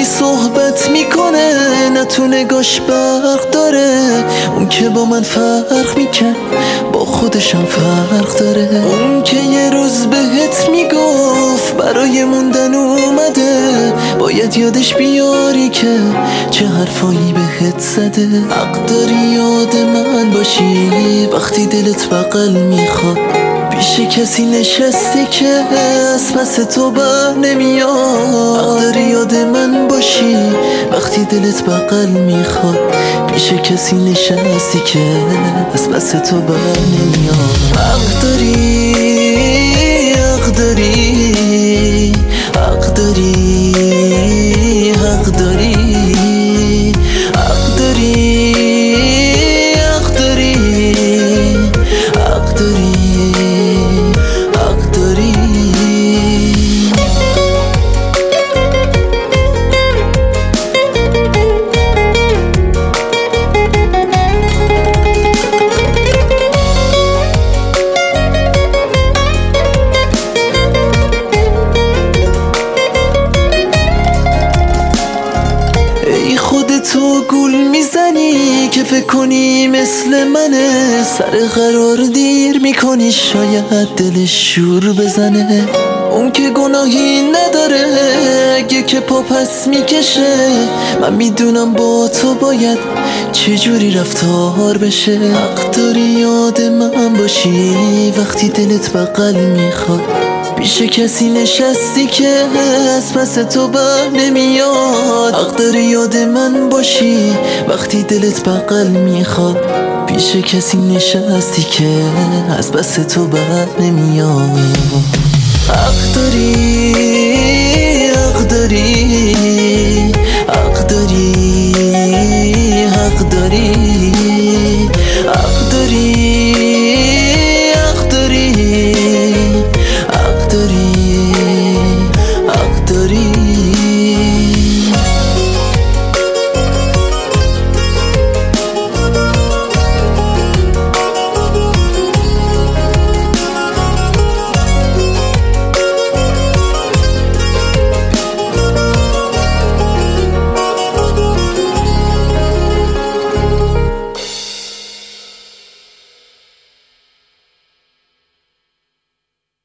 جوری صحبت میکنه، نه تو نگاش برق داره. اون که با من فرق میکرد با خودشم فرق داره. اون که یه روز بهت میگفت برای موندن اومده، باید یادش بیاری که چه حرفایی بهت زده. حق داری یاد من باشی وقتی دلت بغل میخواد، پیش کسی نشستی که از پس تو بر نمیاد. حق داری یاد من باشی وقتی دلت بغل میخواد، پیش کسی نشستی که از پس تو بر نمیاد. حق داری، حق داری، حق داری، حق داری، حق داری، حق داری، حق داری، حق داری. ای خودتو گول میزنی که فکر کنی مثل منه، سر قرار دیر میکنی شاید دلش شور بزنه. اون که گناهی نداره اگه که پا پس میکشه، من میدونم با تو باید چجوری رفتار بشه. حق داری یاد من باشی وقتی دلت بغل میخواد، پیش کسی نشستی که از پس تو بر نمیاد. حق داری یاد من باشی وقتی دلت بغل میخواد، پیش کسی نشستی که از پس تو بر نمیاد. حق داری، حق داری، حق داری، حق داری.